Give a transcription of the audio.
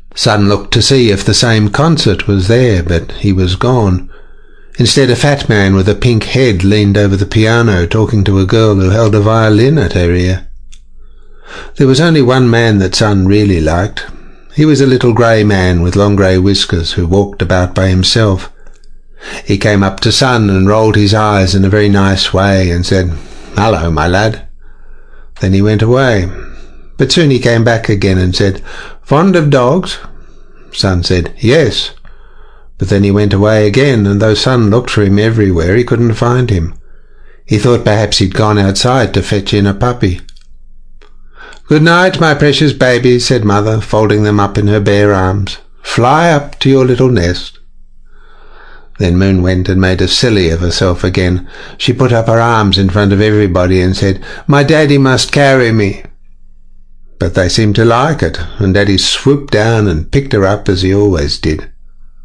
Sun looked to see if the same concert was there, but he was gone. Instead, a fat man with a pink head leaned over the piano, talking to a girl who held a violin at her ear. There was only one man that Sun really liked. He was a little grey man with long grey whiskers who walked about by himself. He came up to Sun and rolled his eyes in a very nice way and said, "Hello, my lad." Then he went away. But soon he came back again and said, "Fond of dogs?" Sun said, "Yes." But then he went away again, and though Sun looked for him everywhere, he couldn't find him. He thought perhaps he'd gone outside to fetch in a puppy. "Good night, my precious babies," said Mother, folding them up in her bare arms. "Fly up to your little nest." Then Moon went and made a silly of herself again. She put up her arms in front of everybody and said, "My daddy must carry me." But they seemed to like it, and Daddy swooped down and picked her up as he always did.